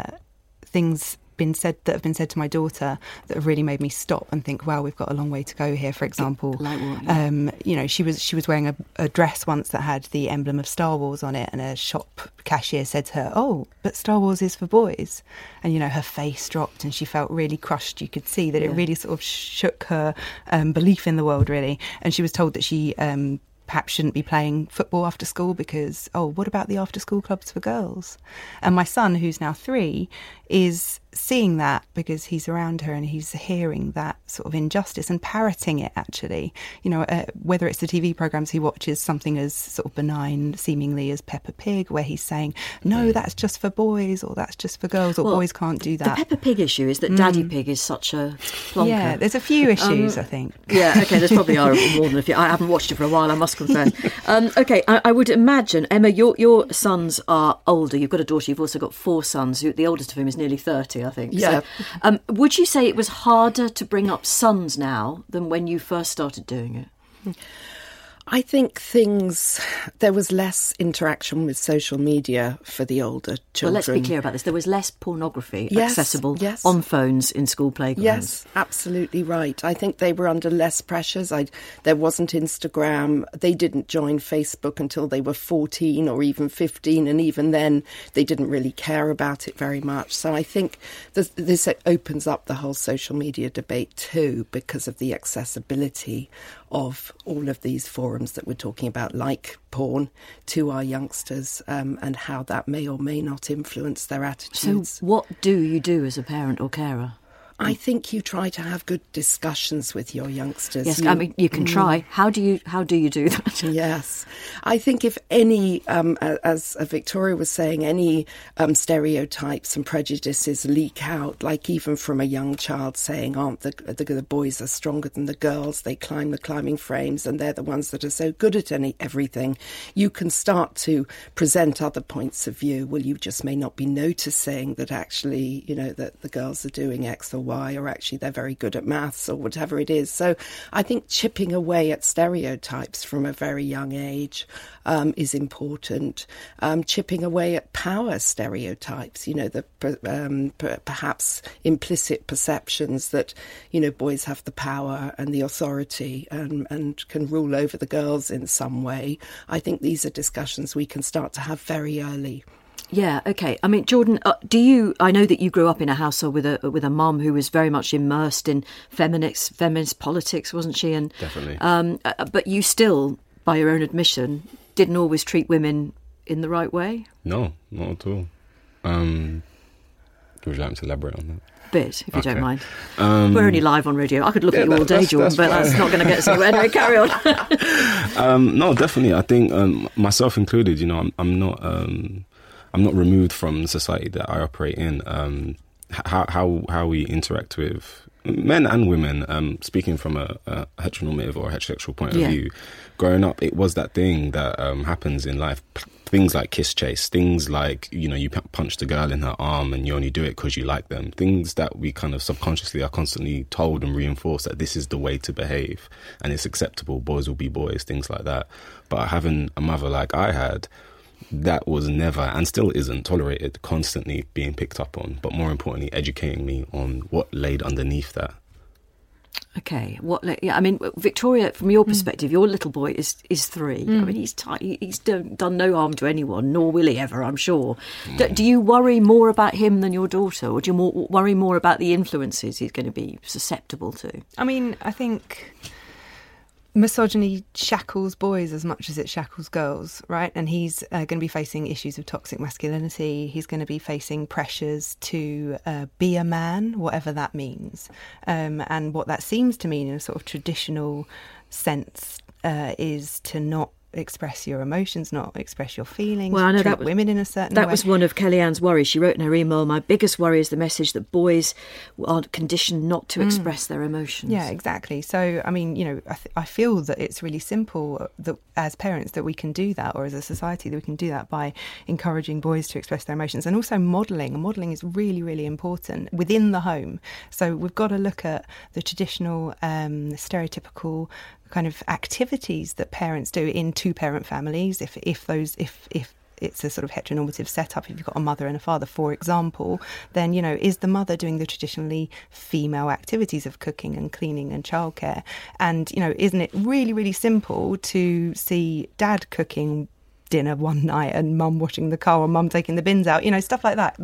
things that have been said to my daughter that have really made me stop and think, wow, we've got a long way to go here. For example, like what? She was wearing a dress once that had the emblem of Star Wars on it, and a shop cashier said to her, "Oh, but Star Wars is for boys." And her face dropped and she felt really crushed. You could see that it really sort of shook her belief in the world, really. And she was told that she perhaps shouldn't be playing football after school because, what about the after school clubs for girls? And my son, who's now 3, is seeing that because he's around her and he's hearing that sort of injustice and parroting it, actually. Whether it's the TV programmes he watches, something as sort of benign seemingly as Peppa Pig, where he's saying, no, that's just for boys, or that's just for girls, or boys can't do that. The Peppa Pig issue is that Daddy Pig is such a plonker. Yeah, there's a few issues, I think. Yeah, OK, there's probably are more than a few. I haven't watched it for a while, I must confess. OK, I would imagine, Emma, your sons are older. You've got a daughter, you've also got 4 sons. The oldest of whom is nearly 30, I think. Yeah. So, would you say it was harder to bring up sons now than when you first started doing it? I think there was less interaction with social media for the older children. Well, let's be clear about this. There was less pornography accessible on phones in school playgrounds. Yes, absolutely right. I think they were under less pressures. There wasn't Instagram. They didn't join Facebook until they were 14 or even 15. And even then, they didn't really care about it very much. So I think this opens up the whole social media debate too, because of the accessibility of all of these forums that we're talking about, like porn, to our youngsters, and how that may or may not influence their attitudes. So what do you do as a parent or carer? I think you try to have good discussions with your youngsters. Yes, I mean, you can try. How do you do that? Yes. I think if any, as Victoria was saying, any stereotypes and prejudices leak out, like even from a young child saying, the boys are stronger than the girls, they climb the climbing frames and they're the ones that are so good at everything, you can start to present other points of view. Well, you just may not be noticing that actually, that the girls are doing X or Y, or actually they're very good at maths or whatever it is. So I think chipping away at stereotypes from a very young age is important. Chipping away at power stereotypes, perhaps implicit perceptions that, boys have the power and the authority and can rule over the girls in some way. I think these are discussions we can start to have very early. Yeah, okay. I mean, Jordan, I know that you grew up in a household with a mum who was very much immersed in feminist politics, wasn't she? And definitely. But you still, by your own admission, didn't always treat women in the right way? No, not at all. Would you like me to elaborate on that? Bit, if you don't mind. We're only live on radio. I could look at you all day, Jordan, but that's not going to get us anywhere. No, carry on. No, definitely. I think myself included, I'm not removed from the society that I operate in. How we interact with men and women, speaking from a heteronormative or heterosexual point of view, growing up, it was that thing that happens in life. Things like kiss chase, things like, you punched a girl in her arm and you only do it because you like them. Things that we kind of subconsciously are constantly told and reinforced that this is the way to behave and it's acceptable. Boys will be boys, things like that. But having a mother like I had, that was never and still isn't tolerated, constantly being picked up on, but more importantly, educating me on what laid underneath that. Okay, I mean, Victoria, from your perspective, your little boy is 3. I mean, he's done no harm to anyone, nor will he ever, I'm sure. Do you worry more about him than your daughter, or do you worry more about the influences he's going to be susceptible to? I mean, I think misogyny shackles boys as much as it shackles girls, right? And he's going to be facing issues of toxic masculinity. He's going to be facing pressures to be a man, whatever that means. And what that seems to mean in a sort of traditional sense is to not express your emotions, not express your feelings, well, I know treat women in a certain way. That was one of Kellyanne's worries. She wrote in her email, my biggest worry is the message that boys are conditioned not to express their emotions. Yeah, exactly. So, I mean, I feel that it's really simple that as parents that we can do that, or as a society that we can do that by encouraging boys to express their emotions, and also modelling. Modelling is really, really important within the home. So we've got to look at the traditional, stereotypical kind of activities that parents do in two-parent families, if it's a sort of heteronormative setup, if you've got a mother and a father, for example, then, is the mother doing the traditionally female activities of cooking and cleaning and childcare? And, isn't it really, really simple to see dad cooking dinner one night and mum washing the car or mum taking the bins out, stuff like that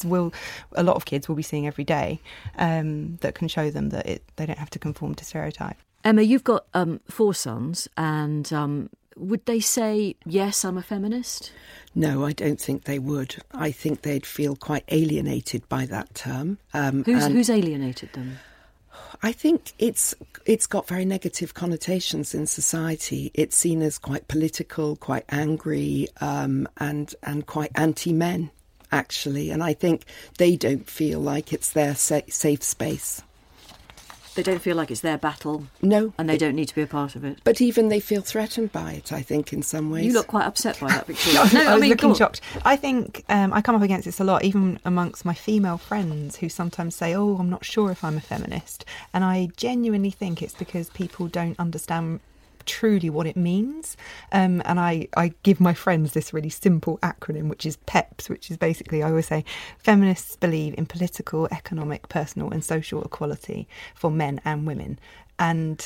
a lot of kids will be seeing every day, that can show them that they don't have to conform to stereotype. Emma, you've got 4 sons, and would they say, yes, I'm a feminist? No, I don't think they would. I think they'd feel quite alienated by that term. Who's alienated them? I think it's got very negative connotations in society. It's seen as quite political, quite angry, and quite anti-men, actually. And I think they don't feel like it's their safe space. They don't feel like it's their battle. No. And they don't need to be a part of it. But even they feel threatened by it, I think, in some ways. You look quite upset by that, Victoria. No, I was looking shocked. I think I come up against this a lot, even amongst my female friends who sometimes say, oh, I'm not sure if I'm a feminist. And I genuinely think it's because people don't understand truly what it means. And I give my friends this really simple acronym, which is PEPS, which is basically, I always say, feminists believe in political, economic, personal and social equality for men and women. And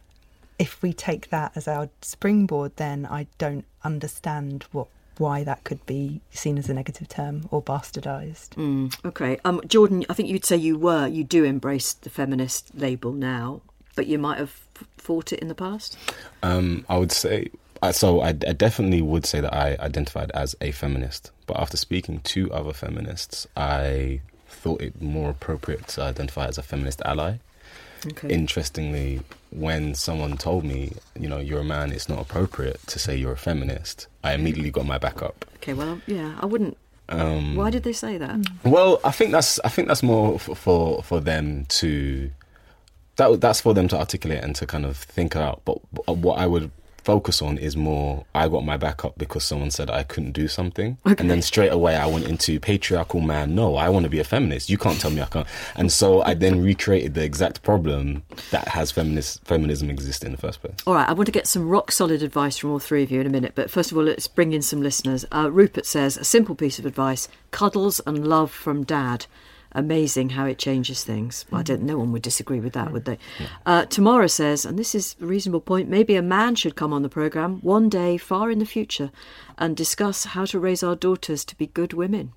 if we take that as our springboard, then I don't understand why that could be seen as a negative term or bastardised. Okay. Jordan, I think you'd say you do embrace the feminist label now, but you might have fought it in the past? I would say, so I definitely would say that I identified as a feminist, but after speaking to other feminists, I thought it more appropriate to identify as a feminist ally. Okay. Interestingly, when someone told me, you're a man, it's not appropriate to say you're a feminist, I immediately got my back up. Okay, well, yeah, I wouldn't. Why did they say that? Well, I think that's more for them to. That's for them to articulate and to kind of think out. But what I would focus on is more, I got my back up because someone said I couldn't do something. Okay. And then straight away I went into patriarchal man. No, I want to be a feminist. You can't tell me I can't. And so I then recreated the exact problem that has feminism exist in the first place. All right, I want to get some rock solid advice from all 3 of you in a minute. But first of all, let's bring in some listeners. Rupert says, a simple piece of advice, cuddles and love from dad. amazing how it changes things. Well, no one would disagree with that, would they? Tamara says, and this is a reasonable point, maybe a man should come on the programme one day far in the future and discuss how to raise our daughters to be good women.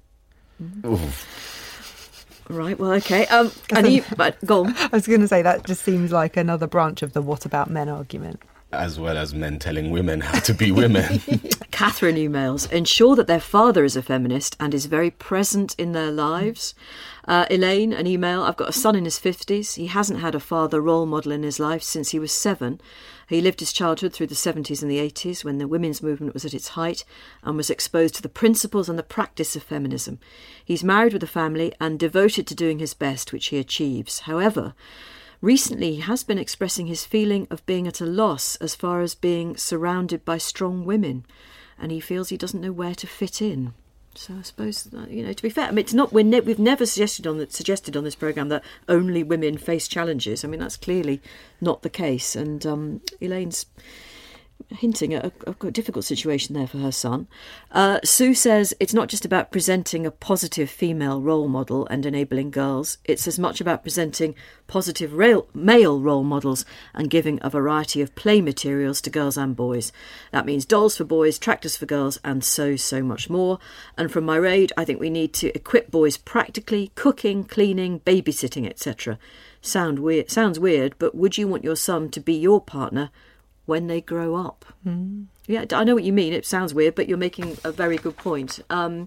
Right, well, okay. But go on. I was going to say, that just seems like another branch of the what about men argument. As well as men telling women how to be women. Catherine emails, ensure that their father is a feminist and is very present in their lives. Elaine, an email, I've got a son in his 50s. He hasn't had a father role model in his life since he was 7. He lived his childhood through the 70s and the 80s when the women's movement was at its height and was exposed to the principles and the practice of feminism. He's married with a family and devoted to doing his best, which he achieves. However, recently he has been expressing his feeling of being at a loss as far as being surrounded by strong women, and he feels he doesn't know where to fit in. So I suppose, to be fair, I mean, it's not. We've never suggested on this programme that only women face challenges. I mean, that's clearly not the case. And Elaine's hinting at a difficult situation there for her son. Sue says it's not just about presenting a positive female role model and enabling girls. It's as much about presenting positive male role models and giving a variety of play materials to girls and boys. That means dolls for boys, tractors for girls, and so much more. And from my raid, I think we need to equip boys practically, cooking, cleaning, babysitting, etc. Sounds weird, but would you want your son to be your partner when they grow up? Yeah, I know what you mean. It sounds weird, but you're making a very good point.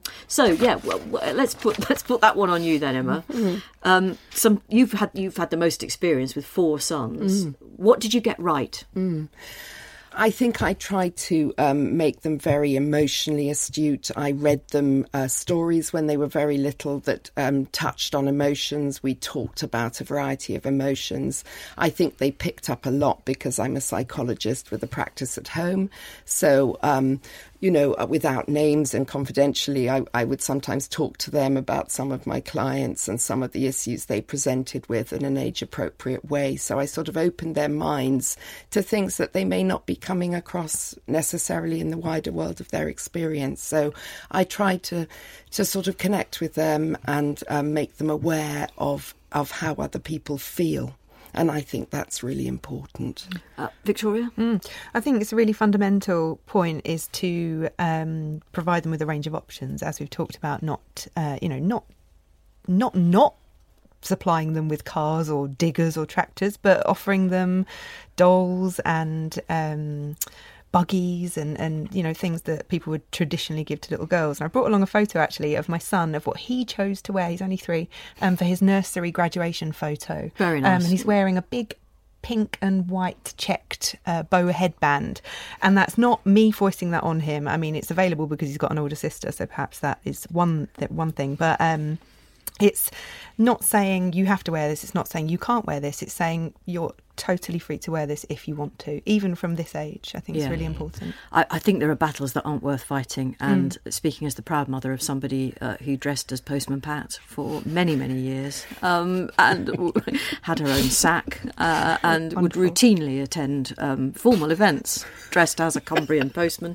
Let's put that one on you then, Emma. You've had the most experience with 4 sons. What did you get right? I think I tried to make them very emotionally astute. I read them stories when they were very little that touched on emotions. We talked about a variety of emotions. I think they picked up a lot because I'm a psychologist with a practice at home. So, without names and confidentially, I would sometimes talk to them about some of my clients and some of the issues they presented with in an age-appropriate way. So I sort of opened their minds to things that they may not be coming across necessarily in the wider world of their experience. So I tried to sort of connect with them and make them aware of how other people feel. And I think that's really important. Victoria? I think it's a really fundamental point is to provide them with a range of options, as we've talked about, not supplying them with cars or diggers or tractors, but offering them dolls and buggies and things that people would traditionally give to little girls. And I brought along a photo actually of my son, of what he chose to wear, he's only 3, for his nursery graduation photo. Very nice. And he's wearing a big pink and white checked bow headband, and that's not me foisting that on him. I mean, it's available because he's got an older sister, so perhaps that is one thing, but it's not saying you have to wear this, it's not saying you can't wear this, it's saying you're totally free to wear this if you want to, even from this age. I think it's really important. I think there are battles that aren't worth fighting, and speaking as the proud mother of somebody who dressed as Postman Pat for many years and had her own sack and would routinely attend formal events dressed as a Cumbrian postman,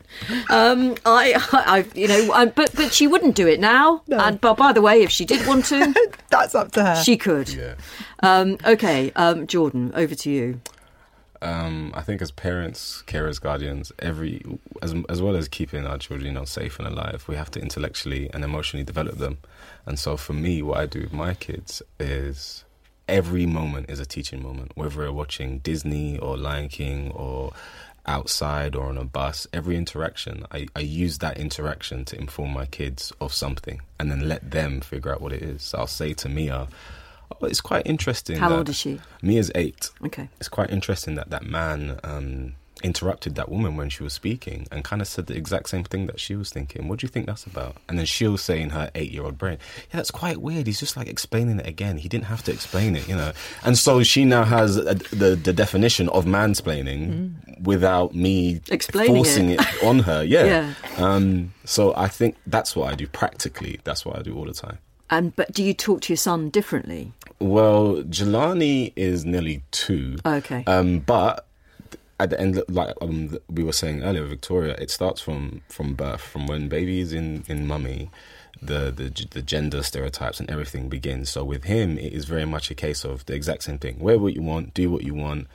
but she wouldn't do it now. No. And by the way, if she did want to, that's up to her. She could. Yeah. Okay, Jordan, over to you. I think as parents, carers, guardians, as well as keeping our children safe and alive, we have to intellectually and emotionally develop them. And so for me, what I do with my kids is every moment is a teaching moment, whether we're watching Disney or Lion King or outside or on a bus. Every interaction, I use that interaction to inform my kids of something and then let them figure out what it is. So I'll say to Mia, it's quite interesting. How old is she? Mia's 8. Okay. It's quite interesting that man interrupted that woman when she was speaking and kind of said the exact same thing that she was thinking. What do you think that's about? And then she'll say in her 8-year-old brain, yeah, that's quite weird. He's just like explaining it again. He didn't have to explain it, And so she now has the definition of mansplaining without me forcing it on her. Yeah. So I think that's what I do practically. That's what I do all the time. But do you talk to your son differently? Well, Jelani is nearly 2. Okay. But at the end, like we were saying earlier, Victoria, it starts from birth, from when baby is in mummy. the gender stereotypes and everything begins. So with him, it is very much a case of the exact same thing. Wear what you want, do what you want,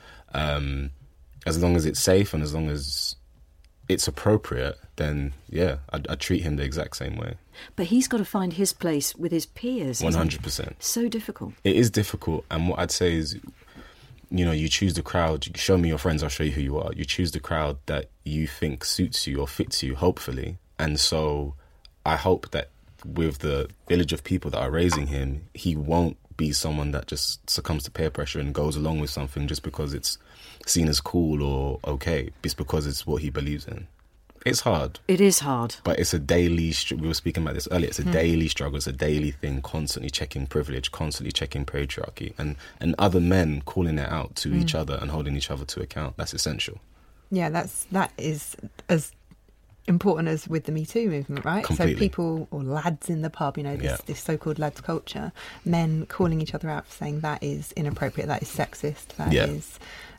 as long as it's safe and as long as it's appropriate, then yeah, I treat him the exact same way. But he's got to find his place with his peers. 100%. So difficult. It is difficult, and what I'd say is, you know, you choose the crowd. You show me your friends, I'll show you who you are. You choose the crowd that you think suits you or fits you, hopefully. And so I hope that with the village of people that are raising him, he won't be someone that just succumbs to peer pressure and goes along with something just because it's seen as cool or okay. It's because it's what he believes in. It's hard. It is hard. But it's a daily, we were speaking about this earlier, it's a daily struggle, it's a daily thing, constantly checking privilege, constantly checking patriarchy, and other men calling it out to each other and holding each other to account. That's essential. Yeah, that is as important as with the Me Too movement, right? Completely. So people, or lads in the pub, you know, this so-called lads culture, men calling each other out for saying that is inappropriate, that is sexist, that is...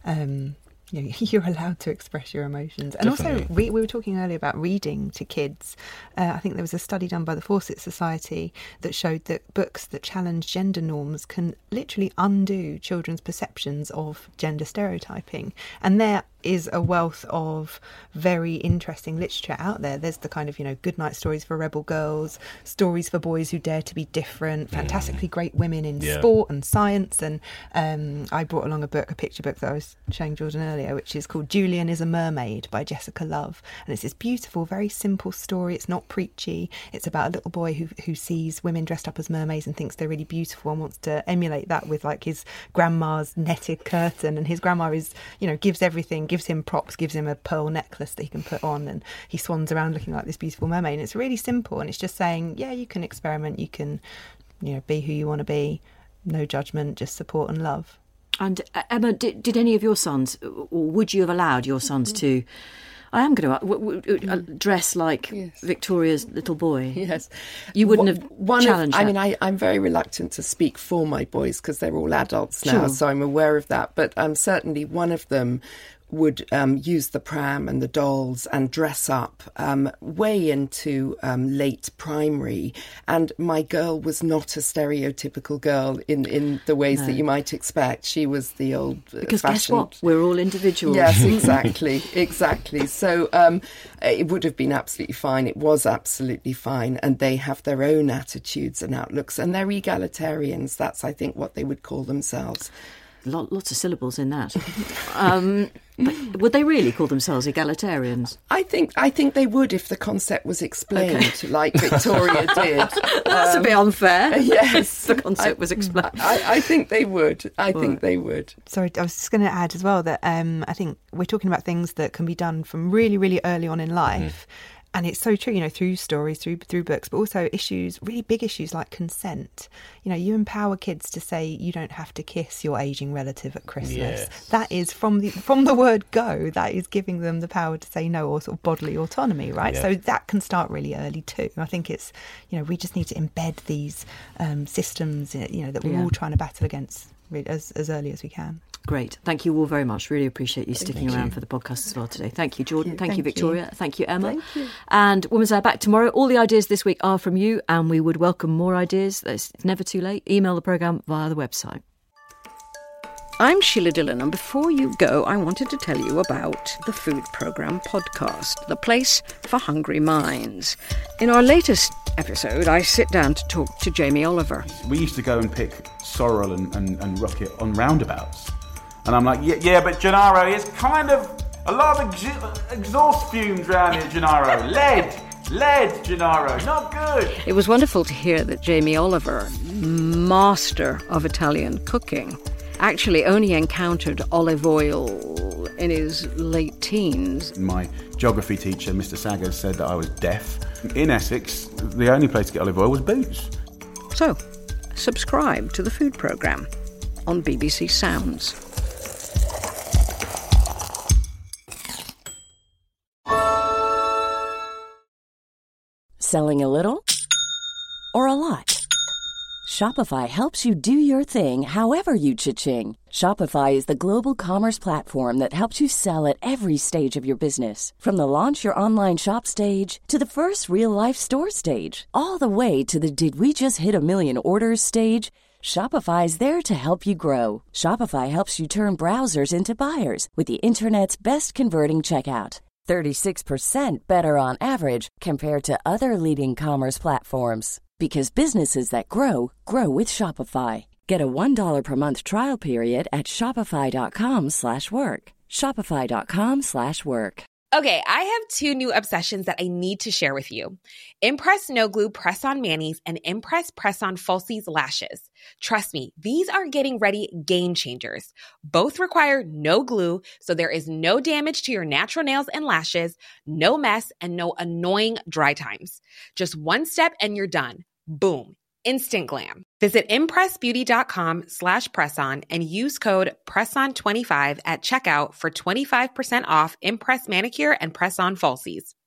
you know, you're allowed to express your emotions. And Definitely. also, we were talking earlier about reading to kids. I think there was a study done by the Fawcett Society that showed that books that challenge gender norms can literally undo children's perceptions of gender stereotyping. And there is a wealth of very interesting literature out there. There's the kind of, you know, goodnight stories for rebel girls, stories for boys who dare to be different, fantastically great women in sport and science. And I brought along a picture book that I was showing Jordan earlier, which is called Julian is a Mermaid by Jessica Love. And it's this beautiful, very simple story. It's not preachy. It's about a little boy who sees women dressed up as mermaids and thinks they're really beautiful and wants to emulate that with like his grandma's netted curtain. And his grandma is, you know, gives everything, gives him props, gives him a pearl necklace that he can put on, and he swans around looking like this beautiful mermaid. And it's really simple, and it's just saying, yeah, you can experiment, you can, you know, be who you want to be, no judgment, just support and love. And Emma, did any of your sons, or would you have allowed your sons to, I am going to dress like Victoria's little boy? Yes. You wouldn't have challenged that? I mean, I'm very reluctant to speak for my boys because they're all adults now, so I'm aware of that. But certainly one of them would use the pram and the dolls and dress up way into late primary. And my girl was not a stereotypical girl in the ways that you might expect. She was the old because guess what? We're all individuals. Yes, exactly. So it would have been absolutely fine. It was absolutely fine. And they have their own attitudes and outlooks. And they're egalitarians. That's, I think, what they would call themselves. Lots of syllables in that. But would they really call themselves egalitarians? I think they would if the concept was explained, like Victoria did. That's a bit unfair. Yes, the concept was explained. I think they would. I think they would. Sorry, I was just going to add as well that I think we're talking about things that can be done from really, really early on in life. And it's so true, you know, through stories, through books, but also issues, really big issues like consent. You know, you empower kids to say you don't have to kiss your ageing relative at Christmas. Yes. That is from the word go. That is giving them the power to say no, or sort of bodily autonomy, right? Yeah. So that can start really early too. I think it's, you know, we just need to embed these systems, you know, that we're all trying to battle against as early as we can. Great. Thank you all very much. Really appreciate you sticking around for the podcast as well today. Thank you, Jordan. Thank you, Victoria. Thank you, Emma. Thank you. And Women's Hour back tomorrow. All the ideas this week are from you, and we would welcome more ideas. It's never too late. Email the programme via the website. I'm Sheila Dillon, and before you go, I wanted to tell you about the Food Programme podcast, the place for hungry minds. In our latest episode, I sit down to talk to Jamie Oliver. We used to go and pick sorrel and rocket on roundabouts. And I'm like, yeah, but Gennaro, it's kind of a lot of exhaust fumes around here, Gennaro. Lead, Gennaro, not good. It was wonderful to hear that Jamie Oliver, master of Italian cooking, actually only encountered olive oil in his late teens. My geography teacher, Mr. Saggers, said that I was deaf. In Essex, the only place to get olive oil was Boots. So, subscribe to the Food Programme on BBC Sounds. Selling a little or a lot? Shopify helps you do your thing however you cha-ching. Shopify is the global commerce platform that helps you sell at every stage of your business. From the launch your online shop stage to the first real-life store stage, all the way to the did we just hit a million orders stage. Shopify is there to help you grow. Shopify helps you turn browsers into buyers with the internet's best converting checkout. 36% better on average compared to other leading commerce platforms. Because businesses that grow, grow with Shopify. Get a $1 per month trial period at shopify.com/work. Shopify.com/work. Okay, I have 2 new obsessions that I need to share with you. Impress No Glue Press-On Manis and Impress Press-On Falsies Lashes. Trust me, these are getting ready game changers. Both require no glue, so there is no damage to your natural nails and lashes, no mess, and no annoying dry times. Just one step and you're done. Boom. Instant glam. Visit impressbeauty.com/presson and use code PRESSON25 at checkout for 25% off Impress Manicure and Press-On Falsies.